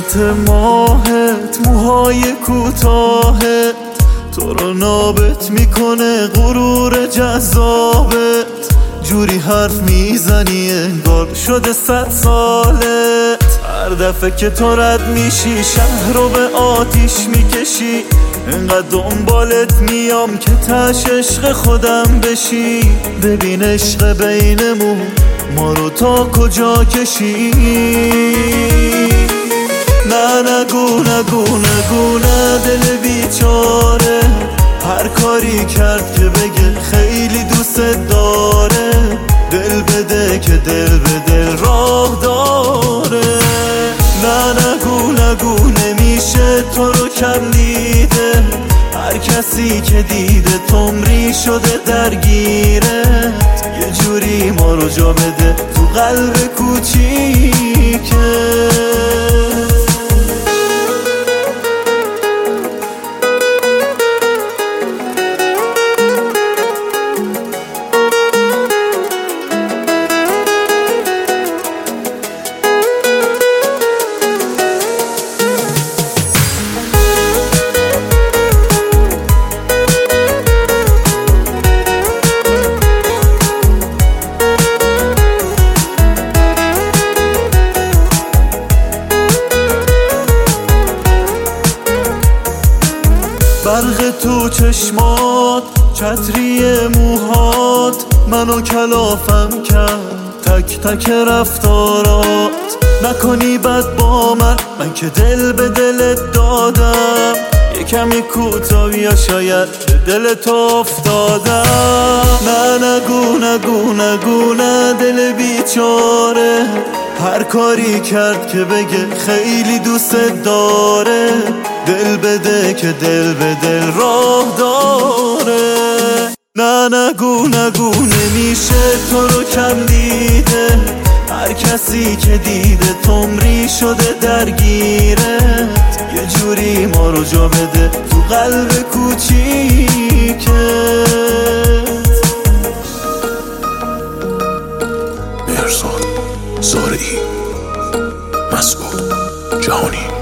صورت ماهت، موهای کوتاهت تو رو نابت میکنه غرور جذابت. جوری حرف میزنی انگار شده 100 سالت. هر دفعه که تو رد میشی شهر رو به آتیش میکشی. انقدر دنبالت میام که تش عشق خودم بشی. ببین عشق بینمون ما رو تا کجا کشی. نه نگو نگو نگو نه دل بیچاره. هر کاری کرد که بگه خیلی دوست داره. دل بده که دل به دل راه داره. نه نگو نگو نمیشه تو رو کم دیده. هر کسی که دیده تمری شده درگیرت. یه جوری ما رو جا بده تو قلب کوچیکت. برق تو چشمات، چتری موهات منو کلافم کرد. تک تک رفتارات نکنی بد با من که دل به دلت دادم. یه کمی کوتاه یا شاید به دلت افتادم. نه نگو نگو نگو نه دل بیچاره. هر کاری کرد که بگه خیلی دوست داره. دل بده که دل به دل راه داره. نه نگو نگو نمیشه تو رو کم دیده. هر کسی که دیده تمری شده درگیرت. یه جوری ما رو جا بده تو قلب کوچیکت. مهرزاد زارعی، مسعود جهانی.